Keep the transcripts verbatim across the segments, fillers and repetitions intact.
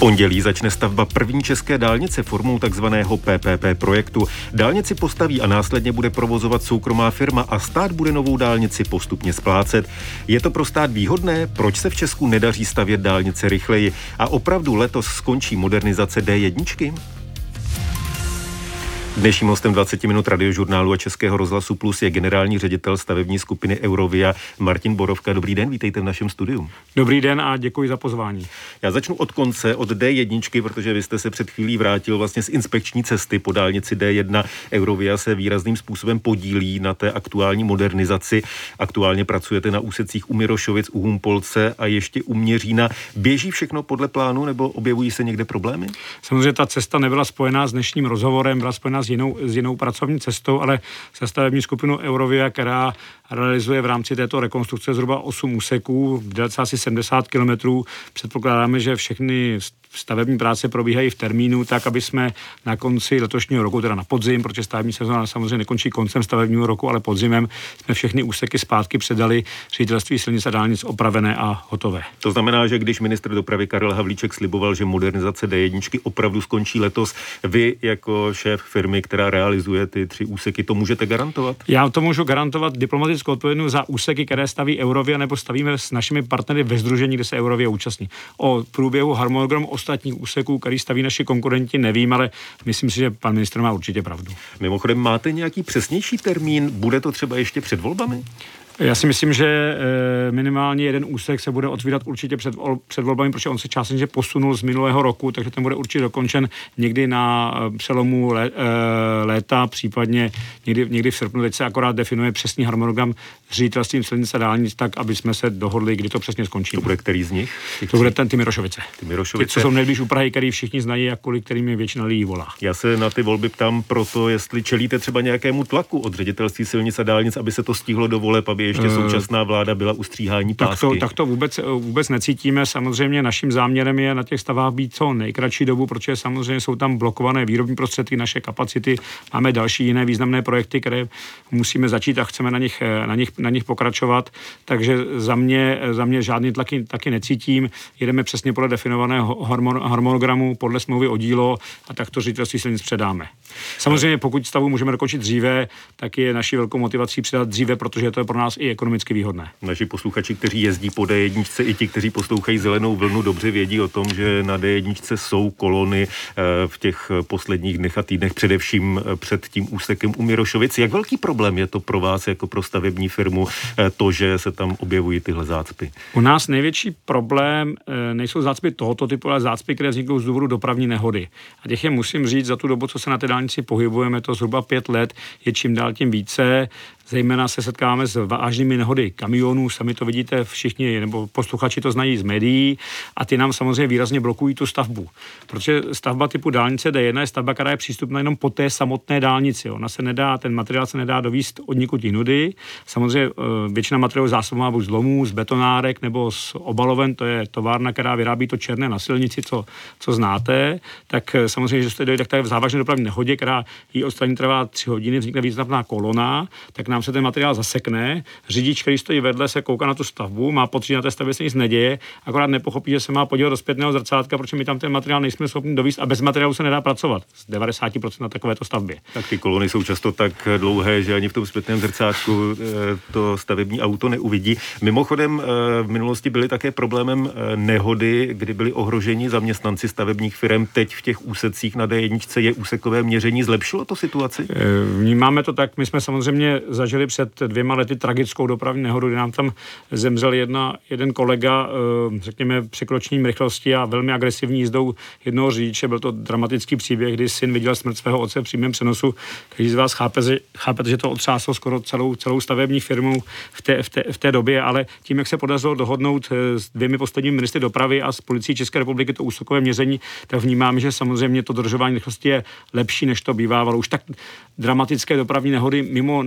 pondělí začne stavba první české dálnice formou takzvaného P P P projektu. Dálnici postaví a následně bude provozovat soukromá firma a stát bude novou dálnici postupně splácet. Je to pro stát výhodné? Proč se v Česku nedaří stavět dálnice rychleji? A opravdu letos skončí modernizace D jedna? Dnešním hostem dvacet minut Radiožurnálu a Českého rozhlasu Plus je generální ředitel stavební skupiny Eurovia Martin Borovka. Dobrý den, vítejte v našem studiu. Dobrý den a děkuji za pozvání. Já začnu od konce, od D jedna, protože vy jste se před chvílí vrátil vlastně z inspekční cesty po dálnici D jedna. Eurovia se výrazným způsobem podílí na té aktuální modernizaci. Aktuálně pracujete na úsecích u Mirošovic, u Humpolce a ještě u Měřína. Běží všechno podle plánu nebo objevují se někde problémy? Samozřejmě ta cesta nebyla spojená s dnešním rozhovorem, byla spojená s jinou, s jinou pracovní cestou, ale se stavební skupinou Eurovia, která realizuje v rámci této rekonstrukce zhruba osm úseků v délce asi sedmdesát kilometrů. Předpokládáme, že všechny stavební práce probíhají v termínu, tak aby jsme na konci letošního roku, teda na podzim, protože stavební sezóna samozřejmě nekončí koncem stavebního roku, ale podzimem jsme všechny úseky zpátky předali Ředitelství silnic a dálnic opravené a hotové. To znamená, že když ministr dopravy Karel Havlíček sliboval, že modernizace D jedna opravdu skončí letos, vy jako šéf firmy, která realizuje ty tři úseky, to můžete garantovat? Já to můžu garantovat diplomatickou odpovědnost za úseky, které staví Eurovia, nebo stavíme s našimi partnery ve sdružení, kde se Eurovia účastní. O průběhu harmonogramu ostatních úseků, který staví naši konkurenti, nevím, ale myslím si, že pan ministr má určitě pravdu. Mimochodem, máte nějaký přesnější termín? Bude to třeba ještě před volbami? Já si myslím, že minimálně jeden úsek se bude otvírat určitě před, před volbami, protože on se částečně posunul z minulého roku, takže ten bude určitě dokončen někdy na přelomu lé, léta, případně někdy, někdy v srpnu. Teď se akorát definuje přesný harmonogram s Ředitelstvím silnic a dálnic tak, aby jsme se dohodli, kdy to přesně skončí. To bude který z nich? Ty, to bude ten ty Mirošovice. Ty Mirošovice. Ty, co jsou nejblíž u Prahy, který všichni znají, a kvůli kterým je většina lidí volá. Já se na ty volby ptám proto, jestli čelíte třeba nějakému tlaku od Ředitelství silnic a dálnic, aby se to stihlo do voleb, aby ještě současná vláda byla u stříhání pásky. Tak to, tak to vůbec, vůbec necítíme. Samozřejmě naším záměrem je na těch stavách být co nejkratší dobu, protože samozřejmě jsou tam blokované výrobní prostředky, naše kapacity. Máme další jiné významné projekty, které musíme začít a chceme na nich, na nich, na nich pokračovat. Takže za mě, za mě žádný tlaky taky necítím. Jedeme přesně podle definovaného harmonogramu, podle smlouvy o dílo a tak to Ředitelství silnic předáme. Samozřejmě pokud stavu můžeme dokončit dříve, tak je naší velkou motivací předat dříve, protože to je pro nás i ekonomicky výhodné. Naši posluchači, kteří jezdí po D jedna, i ti, kteří poslouchají Zelenou vlnu, dobře vědí o tom, že na D jedna jsou kolony v těch posledních dnech a týdnech, především před tím úsekem u Mirošovic. Jak velký problém je to pro vás jako pro stavební firmu, to, že se tam objevují tyhle zácpy? U nás největší problém nejsou zácpy tohoto typu, ale zácpy, které vzniknou z důvodu dopravní nehody. A těch je, musím říct, za tu dobu, co se na té dálnici pohybujeme, to zhruba pět let, je čím dál tím více. Zejména se setkáváme s vážnými nehody kamionů, sami to vidíte všichni, nebo posluchači to znají z médií, a ty nám samozřejmě výrazně blokují tu stavbu. Protože stavba typu dálnice D jedna je stavba, která je přístupná jenom po té samotné dálnici. Ona se nedá, ten materiál se nedá dovízt od nikud jinudy. Samozřejmě většina materiálů zásobová buď z lomů, z betonárek nebo z obaloven, to je továrna, která vyrábí to černé na silnici, co, co znáte. Tak samozřejmě, že se dojde k té závažné dopravní nehodě, která jí odstranění trvá tři hodiny, vznikne významná kolona, tak nám se ten materiál zasekne, řidič, který stojí vedle, se kouká na tu stavbu, má pocit, že na té stavbě se nic neděje, akorát nepochopí, že se má podívat do zpětného zrcátka, protože my tam ten materiál nejsme schopni dovízt a bez materiálu se nedá pracovat. Z devadesát procent na takovéto stavbě. Tak ty kolony jsou často tak dlouhé, že ani v tom zpětném zrcátku to stavební auto neuvidí. Mimochodem v minulosti byly také problémem nehody, kdy byli ohroženi zaměstnanci stavebních firem. Teď v těch úsecích na D jedna je úsekové měření. Zlepšilo to situaci? Vnímáme to tak, my jsme samozřejmě zažili před dvěma lety tragickou dopravní nehodu, kdy nám tam zemřel jedna, jeden kolega, řekněme, překročením rychlosti a velmi agresivní jízdou jednoho řidiče. Byl to dramatický příběh, kdy syn viděl smrt svého otce v přímém přenosu. Každý z vás chápe, chápete, že to otřáslo skoro celou, celou stavební firmu v té, v, té, v té době, ale tím, jak se podařilo dohodnout s dvěmi posledními ministry dopravy a s policií České republiky to úsekové měření, tak vnímám, že samozřejmě to dodržování rychlosti je lepší, než to bývalo. Už tak dramatické dopravní nehody mimo nákladní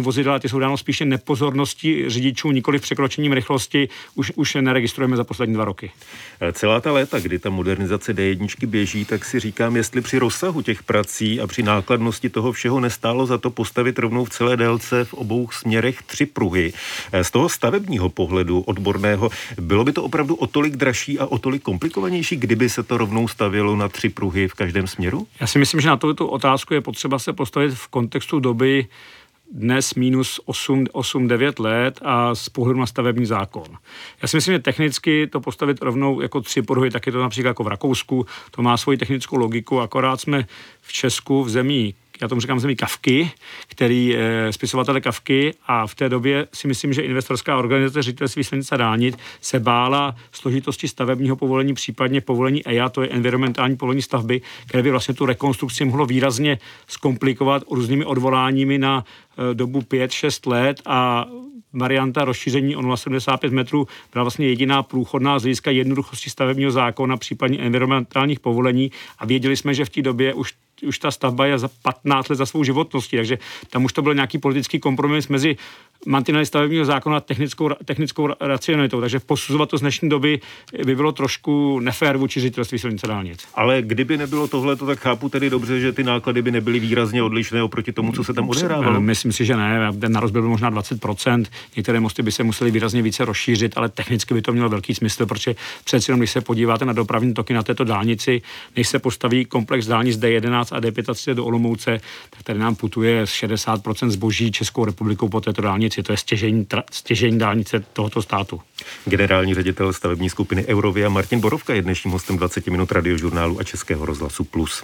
vozidel, ty jsou dáno spíše nepozorností řidičů, nikoli v překročením rychlosti, už, už neregistrujeme za poslední dva roky. Celá ta léta, kdy ta modernizace D jedna běží, tak si říkám, jestli při rozsahu těch prací a při nákladnosti toho všeho nestálo za to postavit rovnou v celé délce v obou směrech tři pruhy. Z toho stavebního pohledu odborného bylo by to opravdu o tolik dražší a o tolik komplikovanější, kdyby se to rovnou stavělo na tři pruhy v každém směru? Já si myslím, že na tuto otázku je potřeba se postavit v kontextu doby dnes minus osm devět let a z pohledu na stavební zákon. Já si myslím, že technicky to postavit rovnou jako tři pruhy, tak je to například jako v Rakousku, to má svoji technickou logiku, akorát jsme v Česku v zemí, já tomu říkám zemí Kafky, který e, spisovatele Kafky, a v té době si myslím, že investorská organizace Ředitelství silnic a dálnic se bála složitosti stavebního povolení, případně povolení E I A, to je environmentální povolení stavby, které by vlastně tu rekonstrukci mohlo výrazně zkomplikovat různými odvoláními na e, dobu pět šest let, a varianta rozšíření o nula celá sedmdesát pět metrů byla vlastně jediná průchodná z hlediska jednoduchosti stavebního zákona, případně environmentálních povolení, a věděli jsme, že v té době už už ta stavba je za patnáct let za svou životností, takže tam už to byl nějaký politický kompromis mezi mantinely stavebního zákona a technickou, technickou racionalitou, takže posuzovat to z dnešní doby by bylo trošku nefér vůči Ředitelství silnic a dálnic. Ale kdyby nebylo tohleto, tak chápu tedy dobře, že ty náklady by nebyly výrazně odlišné oproti tomu, co se tam odehrávalo. Myslím si, že ne, ten narost byl možná dvacet procent, některé mosty by se musely výrazně více rozšířit, ale technicky by to mělo velký smysl, protože přece jenom, když se podíváte na dopravní toky na této dálnici, než se postaví komplex dálnic D jedenáct a D třicet pět do Olomouce, tak tady nám putuje šedesát procent zboží Českou republikou po této dálnici. To je stěžení, tra, stěžení dálnice tohoto státu. Generální ředitel stavební skupiny Eurovia Martin Borovka je dnešním hostem dvacet minut Radiožurnálu a Českého rozhlasu Plus.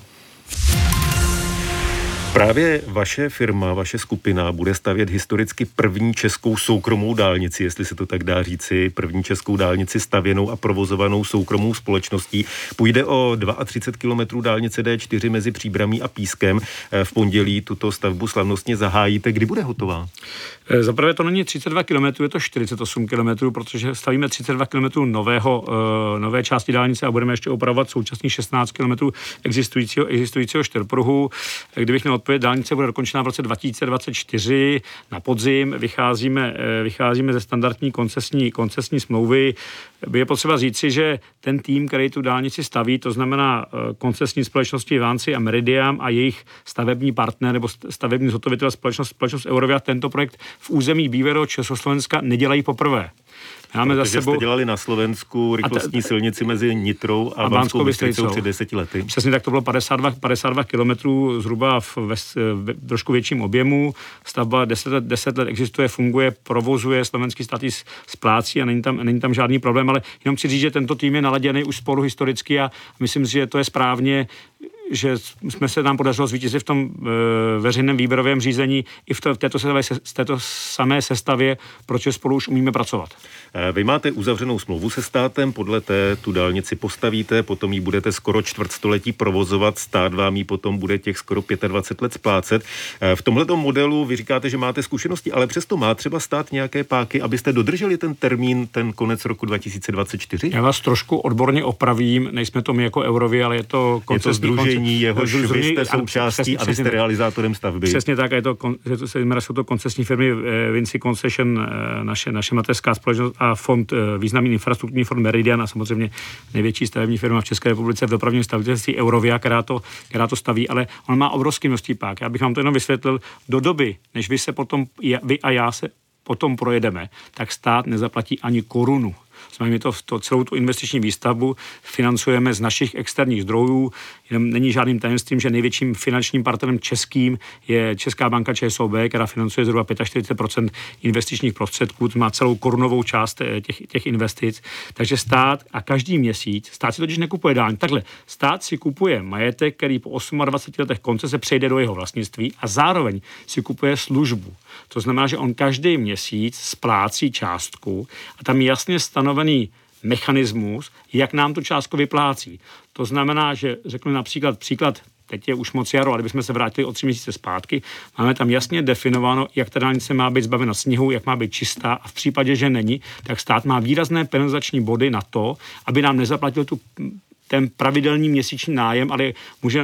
Právě vaše firma, vaše skupina bude stavět historicky první českou soukromou dálnici, jestli se to tak dá říci, první českou dálnici stavěnou a provozovanou soukromou společností. Půjde o třicet dva kilometrů dálnice D čtyři mezi Příbramí a Pískem. V pondělí tuto stavbu slavnostně zahájíte. Kdy bude hotová? Za prvé to není třicet dva kilometrů, je to čtyřicet osm kilometrů, protože stavíme třicet dva kilometrů nového, nové části dálnice a budeme ještě opravovat současných šestnáct kilometrů existujícího, existujícího čtyřpruhu. Kdybych měl odpovědět, dálnice bude dokončena v roce dva tisíce dvacet čtyři na podzim. Vycházíme, vycházíme ze standardní koncesní, koncesní smlouvy. Je potřeba říci, že ten tým, který tu dálnici staví, to znamená koncesní společnosti Vanci a Meridiam a jejich stavební partner nebo stavební zhotovitel společnost, společnost Eurovia, tento projekt v území bývalého Československa nedělají poprvé. Máme za sebou... jste dělali na Slovensku rychlostní t... silnici mezi Nitrou a, a Banskou Bystricou před deseti lety. Přesně tak, to bylo padesát dva, padesát dva kilometrů zhruba v, ve, v trošku větším objemu. Stavba deset let, deset let existuje, funguje, provozuje, slovenský stát ji splácí a není tam, není tam žádný problém, ale jenom chci říct, že tento tým je naladěný už spolu historicky a myslím si, že to je správně, že jsme se nám podařilo zvítězit v tom e, veřejném výběrovém řízení i v, to, v této, sestavě, z této samé sestavě, proč spolu už umíme pracovat. Vy máte uzavřenou smlouvu se státem, podle té tu dálnici postavíte, potom ji budete skoro čtvrtstoletí provozovat, stát vám ji potom bude těch skoro dvacet pět let splácet. V tomhletom modelu vy říkáte, že máte zkušenosti, ale přesto má třeba stát nějaké páky, abyste dodrželi ten termín, ten konec roku dva tisíce dvacet čtyři? Já vás trošku odborně opravím, nejsme to my jako Eurovia, ale je to koncesní sdružení, jehož vy jste součástí a vy jste realizátorem stavby. Přesně tak, je to, jsou to koncesní firmy Vinci Concession, naše, naše mateřská společnost a fond, významný infrastrukturní fond Meridian a samozřejmě největší stavební firma v České republice v dopravním stavitelství Eurovia, která to, která to staví, ale on má obrovský množství pák. Já bych vám to jenom vysvětlil, do doby, než vy se potom, vy a já se potom projedeme, tak stát nezaplatí ani korunu. My to, to celou tu investiční výstavbu financujeme z našich externích zdrojů. Jenom není žádným tajemstvím, že největším finančním partnerem českým je Česká banka ČSOB, která financuje zhruba čtyřicet pět procent investičních prostředků, má celou korunovou část těch, těch investic. Takže stát a každý měsíc, stát si totiž nekupuje dálnice. Takhle, stát si kupuje majetek, který po dvaceti osmi letech koncese přejde do jeho vlastnictví a zároveň si kupuje službu. To znamená, že on každý měsíc splácí částku a tam je jasně stanovený mechanismus, jak nám tu částku vyplácí. To znamená, že řeknu například příklad, teď je už moc jaro, ale kdybychom se vrátili o tři měsíce zpátky, máme tam jasně definováno, jak ta dálnice má být zbavena sněhu, jak má být čistá a v případě, že není, tak stát má výrazné penalizační body na to, aby nám nezaplatil tu, ten pravidelný měsíční nájem, ale může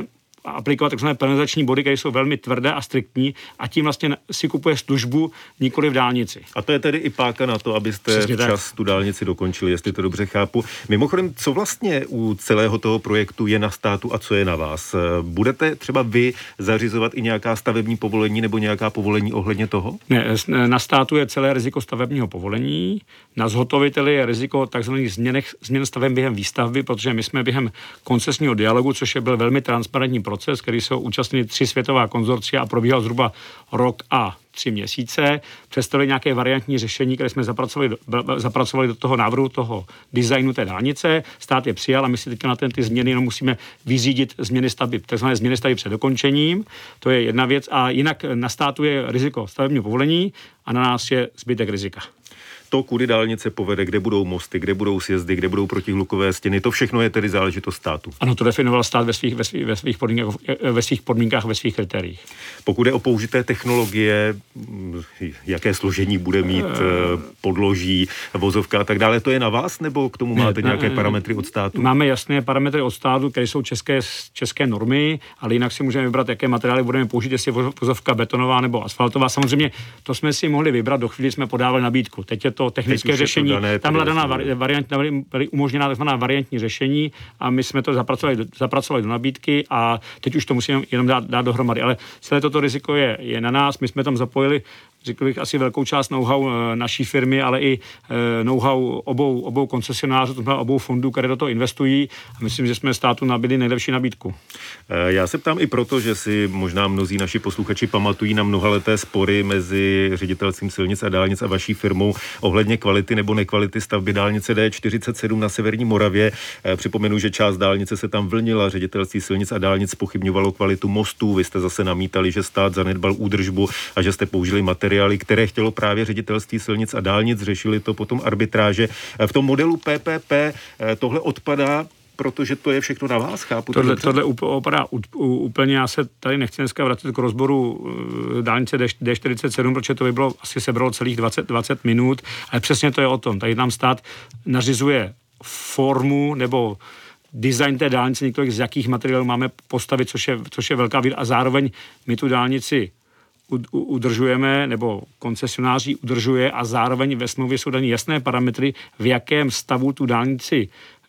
aplikovat takzvané penalizační body, které jsou velmi tvrdé a striktní a tím vlastně si kupuje službu nikoli v dálnici. A to je tedy i páka na to, abyste Přesně včas tak. tu dálnici dokončili, jestli to dobře chápu. Mimochodem, co vlastně u celého toho projektu je na státu a co je na vás? Budete třeba vy zařizovat i nějaká stavební povolení nebo nějaká povolení ohledně toho? Ne, na státu je celé riziko stavebního povolení, na zhotoviteli je riziko takzvaných změn, změn staveb během výstavby, protože my jsme během koncesního dialogu, což je byl velmi transparentní proces, který se účastnili tři světová konzorcia a probíhal zhruba rok a tři měsíce, představili nějaké variantní řešení, které jsme zapracovali do, zapracovali do toho návrhu, toho designu té dálnice. Stát je přijal a my si teď na ten ty změny jenom musíme vyřídit změny stavby, takzvané změny stavby před dokončením. To je jedna věc. A jinak na státu je riziko stavebního povolení a na nás je zbytek rizika. To, kudy dálnice povede, kde budou mosty, kde budou sjezdy, kde budou protihlukové stěny, to všechno je tedy záležitost státu. Ano, to definoval stát ve svých, ve svých, ve svých, podmínkách, ve svých podmínkách, ve svých kritériích. Pokud je o použité technologie, jaké složení bude mít podloží, vozovka a tak dále, to je na vás, nebo k tomu máte ne, nějaké ne, parametry od státu? Máme jasné parametry od státu, které jsou české, české normy, ale jinak si můžeme vybrat, jaké materiály budeme použít, jestli je vozovka betonová nebo asfaltová. Samozřejmě to jsme si mohli vybrat, do chvíli jsme podávali nabídku. Teď je to technické řešení, dané, tam byla daná variant, byly umožněná takzvaná variantní řešení a my jsme to zapracovali, zapracovali do nabídky a teď už to musíme jenom dát, dát dohromady. Ale celé toto riziko je, je na nás, my jsme tam zapojili, řekl bych, asi velkou část know-how naší firmy, ale i know-how obou, obou koncesionářů, to znamená obou fondů, které do toho investují a myslím, že jsme státu nabídli nejlepší nabídku. Já se ptám i proto, že si možná mnozí naši posluchači pamatují na mnohaleté spory mezi ředitelstvím silnic a dálnic a vaší firmou ohledně kvality nebo nekvality stavby dálnice D čtyřicet sedm na severní Moravě. Připomenu, že část dálnice se tam vlnila, ředitelství silnic a dálnic pochybňovalo kvalitu mostů, vy jste zase namítali, že stát zanedbal údržbu a že jste použili materiály, které chtělo právě ředitelství silnic a dálnic, řešili to potom arbitráže. V tom modelu P P P tohle odpadá, protože to je všechno na vás, chápu? Tohle, tohle opadá úplně, já se tady nechci dneska vracet k rozboru dálnice D čtyřicet sedm, protože to by bylo, asi sebralo celých dvacet, dvacet minut, ale přesně to je o tom. Tady nám stát nařizuje formu nebo design té dálnice, několik z jakých materiálů máme postavit, což je, což je velká věc a zároveň my tu dálnici udržujeme, nebo koncesionáři udržuje a zároveň ve smlouvě jsou dané jasné parametry, v jakém stavu tu dálnici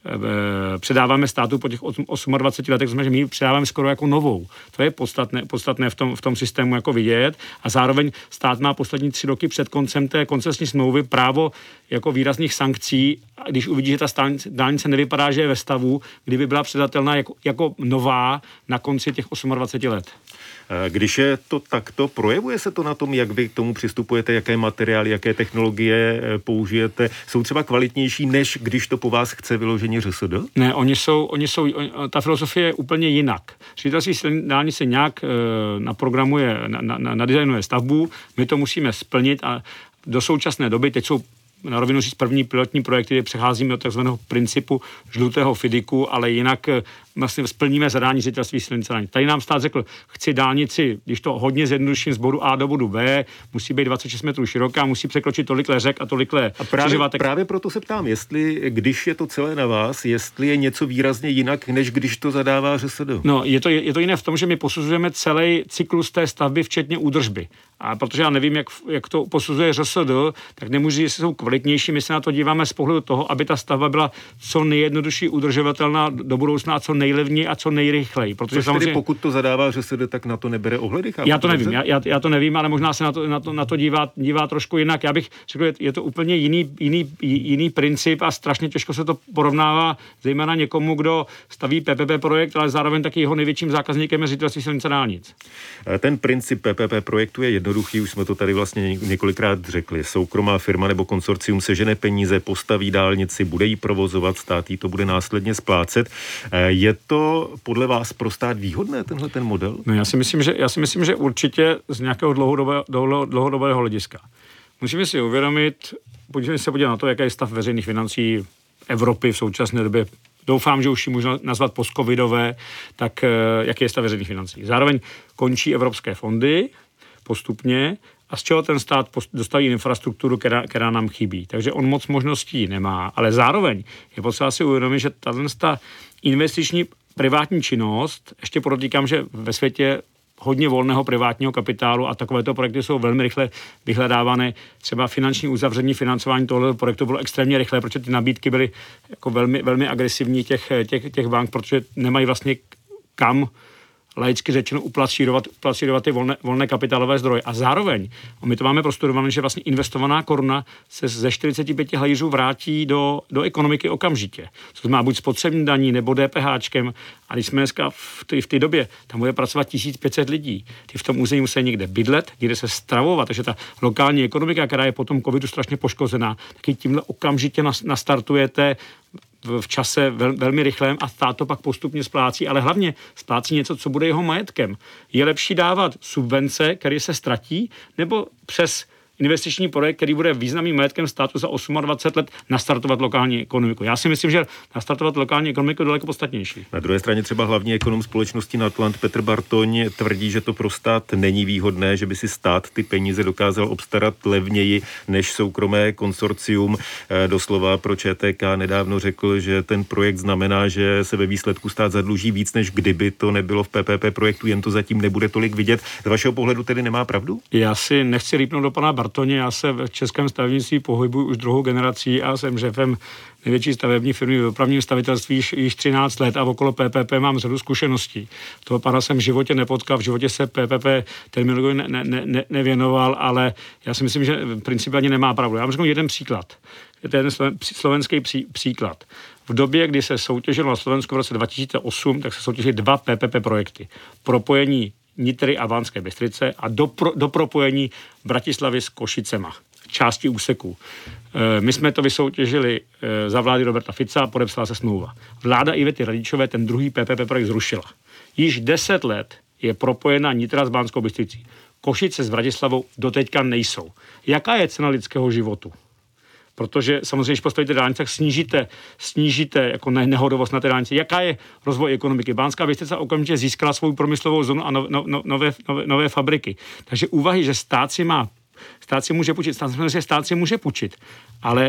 předáváme státu po těch dvaceti osmi letech, to znamená, že my ji předáváme skoro jako novou. To je podstatné, podstatné v tom, v tom systému jako vidět a zároveň stát má poslední tři roky před koncem té koncesní smlouvy právo jako výrazných sankcí, když uvidí, že ta dálnice nevypadá, že je ve stavu, kdyby byla předatelná jako, jako nová na konci těch dvaceti osmi let. Když je to takto, projevuje se to na tom, jak vy k tomu přistupujete, jaké materiály, jaké technologie použijete? Jsou třeba kvalitnější, než když to po vás chce vyloženě Ř S D? Ne, oni jsou, oni jsou, ta filozofie je úplně jinak. Ředitelství dálnice nějak e, naprogramuje, na, na, nadizajnuje stavbu, my to musíme splnit a do současné doby, teď jsou na rovinu říct první pilotní projekty, kde přecházíme od takzvaného principu žlutého fidiku, ale jinak vlastně splníme zadání ředitelství silnic a dálnic. Tady nám stát řekl, chci dálnici, když to hodně zjednoduším z bodu A do bodu B, musí být dvacet šest metrů široká, musí překročit tolikle řek a tolikle a právě, právě proto se ptám, jestli, když je to celé na vás, jestli je něco výrazně jinak, než když to zadává Ř S D. No, je to, je to jiné v tom, že my posuzujeme celý cyklus té stavby, včetně údržby. A protože já nevím, jak, jak to posuzuje Ř S D, tak nemůžu, jestli jsou kvalitnější, my se na to díváme z pohledu toho, aby ta stavba byla co nejjednodušší udržovatelná do budoucna a co nejlevněji a co nejrychleji. Protože Což samozřejmě, tedy pokud to zadává Ř S D, tak na to nebere ohledy? Chápu, já to nevím, já, já, já to nevím, ale možná se na to, na to, na to dívá, dívá trošku jinak. Já bych řekl, je, je to úplně jiný, jiný, jiný princip a strašně těžko se to porovnává, zejména někomu, kdo staví P P P projekt, ale zároveň taky jeho největším zákazníkem je ředitelství silnic a dálnic. Ten princip P P P projektu je jednoduchý, už jsme to tady vlastně několikrát řekli. Soukromá firma nebo konsorcium sežene peníze, postaví dálnici, bude ji provozovat, stát jí to bude následně splácet. Je to podle vás pro stát výhodné, tenhle ten model? No, já si myslím, že, já si myslím, že určitě z nějakého dlouhodobého, dlouhodobého hlediska. Musíme si uvědomit, pojďme se podívat na to, jaký je stav veřejných financí Evropy v současné době. Doufám, že už ji můžu nazvat post-covidové, tak jaký je stav veřejných financí. Zároveň končí evropské fondy postupně a z čeho ten stát dostaví infrastrukturu, která, která nám chybí. Takže on moc možností nemá, ale zároveň je potřeba si uvědomit, že ta investiční privátní činnost, ještě podotýkám, že ve světě hodně volného privátního kapitálu a takovéto projekty jsou velmi rychle vyhledávané. Třeba finanční uzavření, financování tohoto projektu bylo extrémně rychlé, protože ty nabídky byly jako velmi, velmi agresivní těch, těch, těch bank, protože nemají vlastně kam laicky řečeno uplacírovat, uplacírovat ty volné, volné kapitálové zdroje. A zároveň, a my to máme prostudované, že vlastně investovaná koruna se ze čtyřicet pět halířů vrátí do, do ekonomiky okamžitě. Co má buď spotřební daní nebo DPHčkem. A když jsme dneska v té, v té době, tam bude pracovat tisíc pět set lidí. Ty v tom území musí někde bydlet, někde se stravovat. Takže ta lokální ekonomika, která je po tom covidu strašně poškozená, taky tímhle okamžitě nastartujete v čase vel, velmi rychlém a stát to pak postupně splácí, ale hlavně splácí něco, co bude jeho majetkem. Je lepší dávat subvence, které se ztratí, nebo přes investiční projekt, který bude významným majetkem státu za dvacet osm let nastartovat lokální ekonomiku. Já si myslím, že nastartovat lokální ekonomiku je daleko podstatnější. Na druhé straně třeba hlavní ekonom společnosti Natland Petr Bartoň tvrdí, že to pro stát není výhodné, že by si stát ty peníze dokázal obstarat levněji než soukromé konsorcium. Doslova pro ČTK nedávno řekl, že ten projekt znamená, že se ve výsledku stát zadluží víc, než kdyby to nebylo v P P P projektu, jen to zatím nebude tolik vidět. Z vašeho pohledu tedy nemá pravdu? Já si nechci lípnout do pana Bartoně, já se v českém stavebnictví pohybuji už druhou generací a jsem šéfem největší stavební firmy v dopravním stavitelství již, již třináct let a okolo P P P mám řadu zkušeností. Toho pana jsem v životě nepotkal, v životě se P P P terminologii ne, ne, ne, nevěnoval, ale já si myslím, že principiálně nemá pravdu. Já vám řeknu jeden příklad. Je to jeden slovenský pří, příklad. V době, kdy se soutěžilo na Slovensku v roce dva tisíce osm, tak se soutěžily dva P P P projekty. Propojení Nitry a Banské Bystrice a do, pro, do propojení Bratislavy s Košicema, části úseků. E, my jsme to vysoutěžili e, za vlády Roberta Fica a podepsala se smlouva. Vláda Ivety Radičové ten druhý P P P projekt zrušila. Již deset let je propojena Nitra s Banskou Bystricí. Košice s Bratislavou doteďka nejsou. Jaká je cena lidského životu? Protože samozřejmě, když postavíte dálnice, tak snížíte, snížíte jako nehodovost na té dálnici. Jaká je rozvoj ekonomiky? Banská Bystrica okamžitě získala svou průmyslovou zónu a no, no, no, nové, nové, nové fabriky. Takže úvahy, že stát si má, stát si může půjčit, stát, stát si může půjčit, ale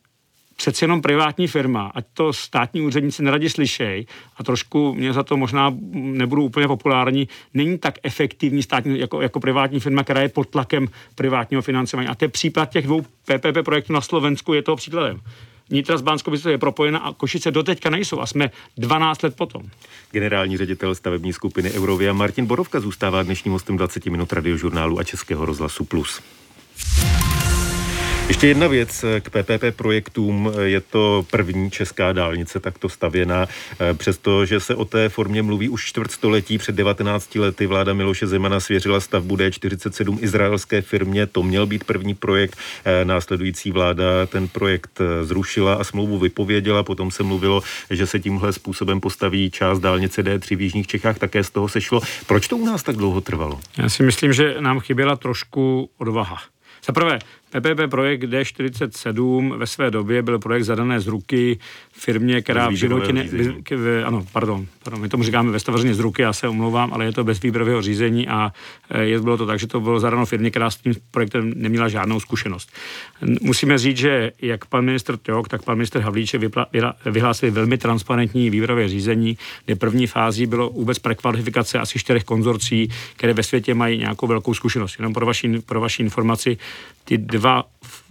přeci jenom privátní firma, ať to státní úředníci neradi slyšej a trošku mě za to možná nebudu úplně populární, není tak efektivní státní jako, jako privátní firma, která je pod tlakem privátního financování. A to je případ těch dvou P P P projektů na Slovensku, je toho příkladem. Nitra s Banskou Bystricou je propojena a Košice doteďka nejsou a jsme dvanáct let potom. Generální ředitel stavební skupiny Eurovia Martin Borovka zůstává dnešním hostem dvacet minut Radiožurnálu a Českého rozhlasu Plus. Ještě jedna věc k P P P projektům. Je to první česká dálnice takto stavěná. Přestože se o té formě mluví už čtvrtstoletí, před devatenácti lety vláda Miloše Zemana svěřila stavbu D čtyřicet sedm izraelské firmě. To měl být první projekt. Následující vláda ten projekt zrušila a smlouvu vypověděla. Potom se mluvilo, že se tímhle způsobem postaví část dálnice D tři v jižních Čechách. Také z toho sešlo. Proč to u nás tak dlouho trvalo? Já si myslím, že nám chyběla trošku odvaha. Za prvé, P P P projekt D čtyřicet sedm ve své době byl projekt zadané z ruky firmě, která v životě ne, bez, k, ano, pardon, pardon, my tomu říkáme ve stavařině z ruky, já se omlouvám, ale je to bez výběrového řízení a je, bylo to tak, že to bylo zadáno firmě, která s tím projektem neměla žádnou zkušenost. Musíme říct, že jak pan ministr Ťok, tak pan ministr Havlíček vyhlásili velmi transparentní výběrové řízení, kde první fází bylo vůbec prekvalifikace asi čtyřech konzorcí, které ve světě mají nějakou velkou zkušenost. Jenom pro vaši, pro vaši informaci, ty dva,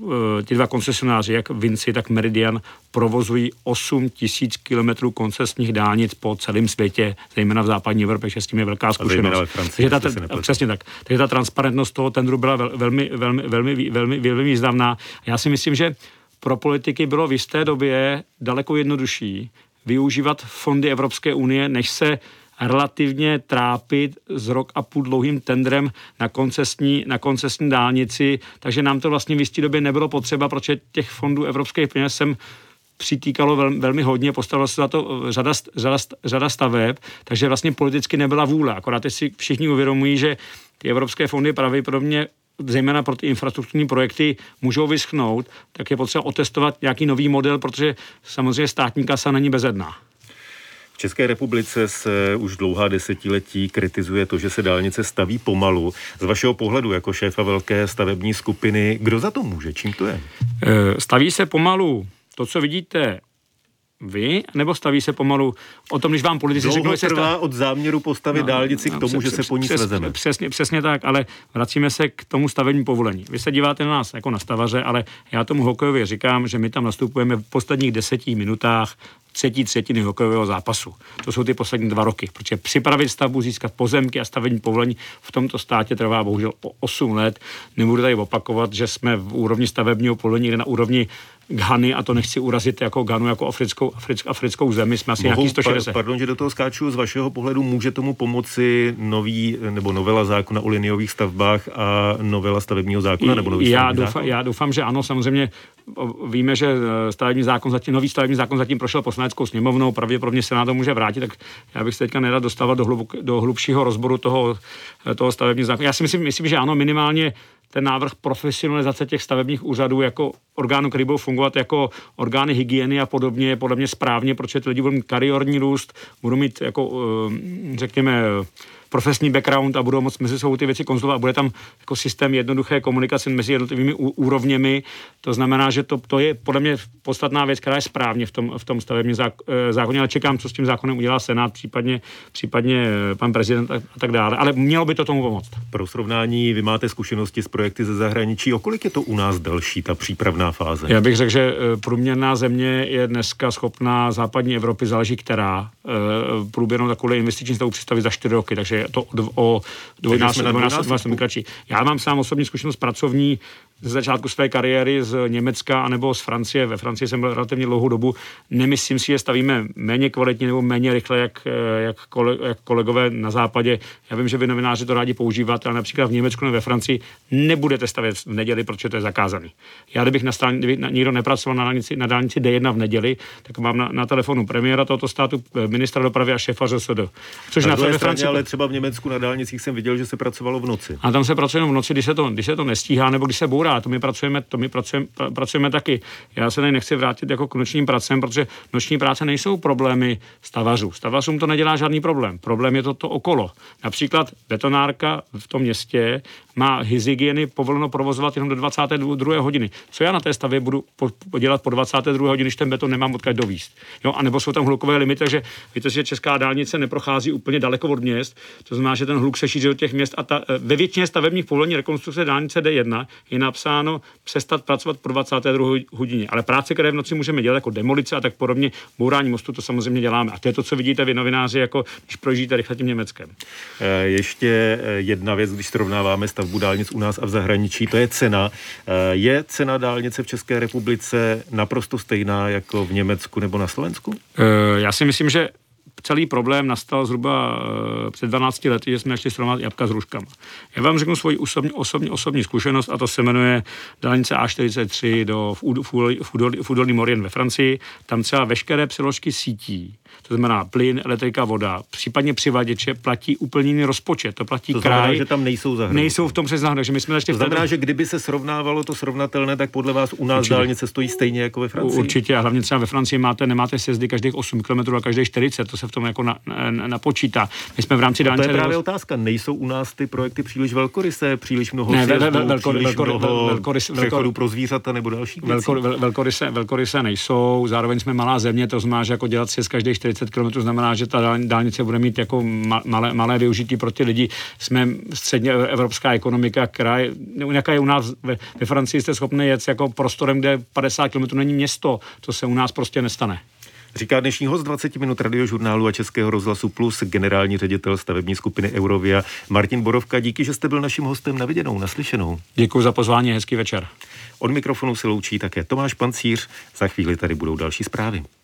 ty dva koncesionáři, jak Vinci, tak Meridian, provozují osm tisíc kilometrů koncesních dálnic po celém světě, zejména v západní Evropě, že s tím je velká zkušenost. Takže ta, přesně tak. Takže ta transparentnost toho tendru byla velmi, velmi, velmi, velmi, velmi významná. Já si myslím, že pro politiky bylo v jisté době daleko jednodušší využívat fondy Evropské unie, než se relativně trápit s rok a půl dlouhým tendrem na koncesní, na koncesní dálnici, takže nám to vlastně v jisté době nebylo potřeba, protože těch fondů evropských peněz jsem přitýkalo vel, velmi hodně, postavilo se za to řada, řada, řada staveb, takže vlastně politicky nebyla vůle. Akorát teď si všichni uvědomují, že ty evropské fondy pravděpodobně zejména pro ty infrastrukturní projekty můžou vyschnout, tak je potřeba otestovat nějaký nový model, protože samozřejmě státní kasa není bezedná. V České republice se už dlouhá desetiletí kritizuje to, že se dálnice staví pomalu. Z vašeho pohledu jako šéfa velké stavební skupiny, kdo za to může? Čím to je? Staví se pomalu. To, co vidíte vy, nebo staví se pomalu o tom, když vám politici řeknou, že se trvá stav... od záměru postavit no, dálnici k tomu, no, že se po ní přes, svezeme. Přesně, přesně tak, ale vracíme se k tomu stavební povolení. Vy se díváte na nás jako na stavaře, ale já tomu hokejově říkám, že my tam nastupujeme v posledních deseti minutách třetí třetiny hokejového zápasu. To jsou ty poslední dva roky, protože připravit stavbu, získat pozemky a stavební povolení v tomto státě trvá bohužel osm let. Nebudu tady opakovat, že jsme v úrovni stavebního povolení, kde na úrovni Ghany, a to nechci urazit jako Ghanu, jako africkou, africkou, africkou zemi, jsme asi nějaký sto šedesát. Pardon, že do toho skáču, z vašeho pohledu může tomu pomoci nový, nebo novela zákona o liniových stavbách a novela stavebního zákona, nebo nový já, stavební doufám, zákon? já doufám, že ano, samozřejmě víme, že stavební zákon zatím, nový stavební zákon zatím prošel poslaneckou sněmovnou, pravděpodobně se na to může vrátit, tak já bych se teďka nerad dostával do, hlubok, do hlubšího rozboru toho, toho stavebního zákona. Já si myslím, myslím, že ano, minimálně ten návrh profesionalizace těch stavebních úřadů jako orgánů, který budou fungovat jako orgány hygieny a podobně, je podle mě správně, protože ty lidi budou mít kariérní růst, budou mít jako, řekněme, profesní background a budou moct mezi sebou ty věci konzultovat a bude tam jako systém jednoduché komunikace mezi jednotlivými úrovněmi. To znamená, že to, to je podle mě podstatná věc, která je správně v tom, v tom stavebním zákoně, ale čekám, co s tím zákonem udělá Senát, případně, případně pan prezident a tak dále. Ale mělo by to tomu pomoct. Pro srovnání, vy máte zkušenosti s projekty ze zahraničí. O kolik je to u nás delší, ta přípravná fáze? Já bych řekl, že průměrná země je dneska schopná západní Evropy, záleží která, průběrnou takové investiční stavu představit za čtyři roky, takže to o dvojnásobně kratší. Já mám sám osobní zkušenost pracovní ze začátku své kariéry z Německa anebo z Francie. Ve Francii jsem byl relativně dlouhou dobu. Nemyslím si, že stavíme méně kvalitně nebo méně rychle, jak, jak, kole, jak kolegové na západě. Já vím, že vy novináři to rádi používáte, ale například v Německu nebo ve Francii nebudete stavět v neděli, protože to je zakázaný. Já kdybych na stran, kdyby nikdo nepracoval na dálnici, na dálnici D jedna v neděli, tak mám na, na telefonu premiéra tohoto státu, ministra dopravy a šéfa ŘSD. Což na ve Francii, ale třeba v Německu na dálnicích jsem viděl, že se pracovalo v noci. A tam se pracuje v noci, když se to, když se to nestíhá nebo když se bourá. To my pracujeme, to my pracujeme, pracujeme taky. Já se tady nechci vrátit jako k nočním pracem, protože noční práce nejsou problémy stavařů. Stavařům to nedělá žádný problém. Problém je to, to okolo. Například betonárka v tom městě má hygieny povoleno provozovat jenom do dvacáté druhé hodiny. Co já na té stavě budu po, dělat po dvacáté druhé hodině, když ten beton nemám odkud dovízt. Jo, a nebo jsou tam hlukové limity, takže víte, že česká dálnice neprochází úplně daleko od měst. To znamená, že ten hluk se šíří do těch měst a ta, ve většině stavebních povolení rekonstrukce dálnice D jedna je napsáno přestat pracovat po dvacáté druhé hodině. Ale práce, které v noci můžeme dělat jako demolice a tak podobně, bourání mostu, to samozřejmě děláme. A to je to, co vidíte vy novináři, jako když projíždíte rychle tím Německem. Ještě jedna věc, když srovnáváme stavbu dálnic u nás a v zahraničí, to je cena. Je cena dálnice v České republice naprosto stejná jako v Německu nebo na Slovensku? Já si myslím, že celý problém nastal zhruba uh, před dvanácti lety, že jsme začali srovnat jabka s hruškama. Já vám řeknu svoji osobní, osobní, osobní zkušenost a to se jmenuje dálnice A čtyřicet tři do, v, v, v, v údolí Morien ve Francii. Tam třeba veškeré přeložky sítí, to znamená plyn, elektrika, voda, případně přivaděče, platí úplně jiný rozpočet. To platí to kraj. Znamená, že tam nejsou zahrnuty. Nejsou v tom přes zahrnuty, že my jsme začali. To znamená, že kdyby se srovnávalo to srovnatelné, tak podle vás u nás Určitě. Dálnice stojí stejně jako ve Francii? Určitě, a hlavně třeba ve Francii máte, nemáte sjezdy každých osm kilometrů a každých čtyřicet, to se v tom jako na, na, napočítá. My jsme v rámci dálnice. To je právě otázka. Nejsou u nás ty projekty příliš velkorysé, příliš mnoho ne, sjezdů, vel, velko, příliš velko, mnoho velkorys, přechodů pro zvířata nebo další věcí? Velko, vel, velkoryse, velkoryse nejsou, zároveň jsme malá země, to znamená, že jako dělat sjezd každých čtyřicet kilometrů znamená, že ta dálnice bude mít jako malé, malé využití pro ty lidi. Jsme středně evropská ekonomika, která je, jaká je u nás ve, ve Francii, jste schopni jet jako prostorem, kde padesát kilometrů není město, to se u nás prostě nestane. Říká dnešní host dvacet minut Radiožurnálu a Českého rozhlasu Plus, generální ředitel stavební skupiny Eurovia Martin Borovka. Díky, že jste byl naším hostem na viděnou, naslyšenou. Děkuji za pozvání, hezký večer. Od mikrofonu se loučí také Tomáš Pancíř. Za chvíli tady budou další zprávy.